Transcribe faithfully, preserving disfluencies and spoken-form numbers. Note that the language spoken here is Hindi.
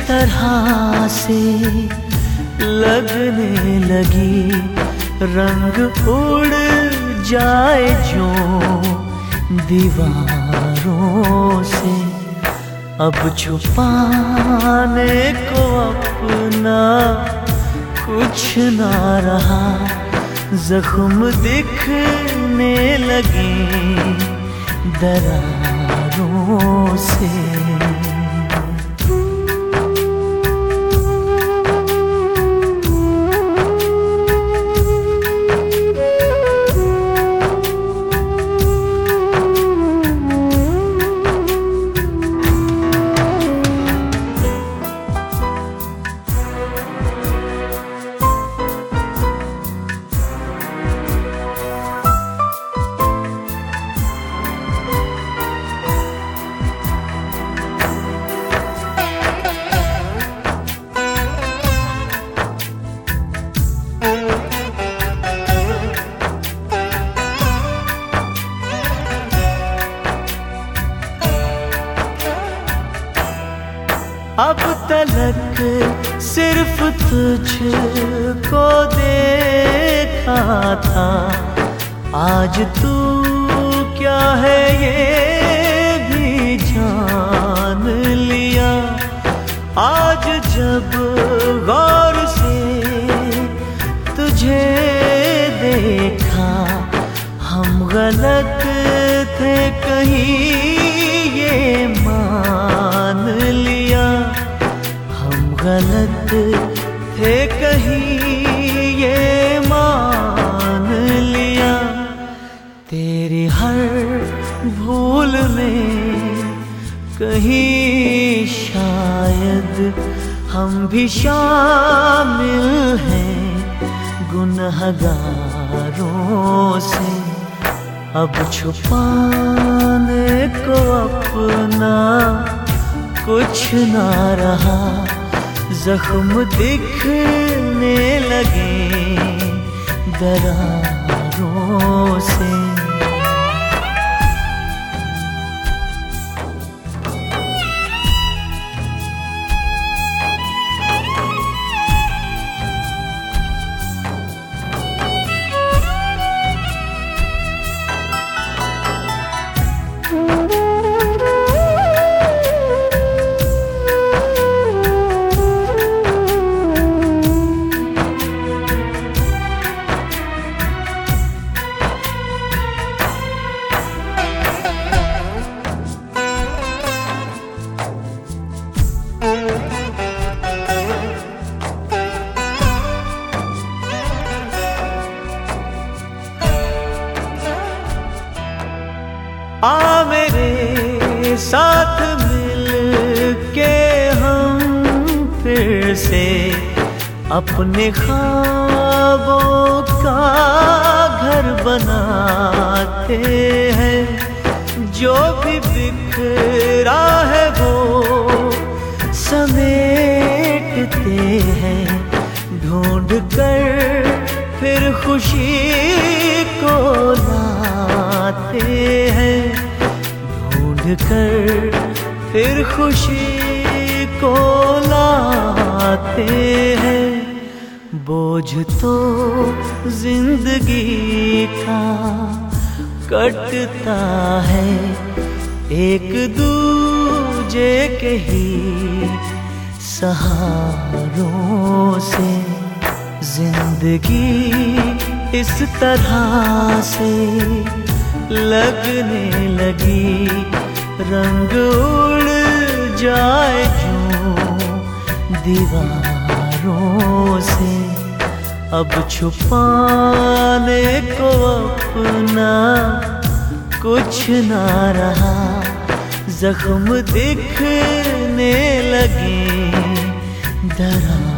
तरह से लगने लगी, रंग उड़ जाए जो दीवारों से। अब छुपाने को अपना कुछ ना रहा, जख्म दिखने लगे दरारों से। अब तलक सिर्फ तुझको देखा था, आज तू क्या है ये भी जान लिया। आज जब गौर से तुझे देखा, हम गलत थे कहीं ये मान लिया। हम गलत थे कहीं ये मान लिया। तेरी हर भूल में कहीं शायद हम भी शामिल हैं गुनहगारों से। अब छुपाने को अपना कुछ ना रहा, जख्म दिखने लगे दरारों से। आ मेरे साथ मिल के हम फिर से अपने ख्वाबों का घर बनाते हैं। जो भी बिखरा है वो समेटते हैं, ढूंढ कर फिर खुशी को लाते हैं। ढूंढ कर फिर खुशी को लाते हैं। बोझ तो जिंदगी का कटता है, एक दूजे के ही सहारों से। जिंदगी इस तरह से लगने लगी, रंग उड़ जाए जो दीवारों से। अब छुपाने को अपना कुछ ना रहा, जख्म दिखने लगे दरारों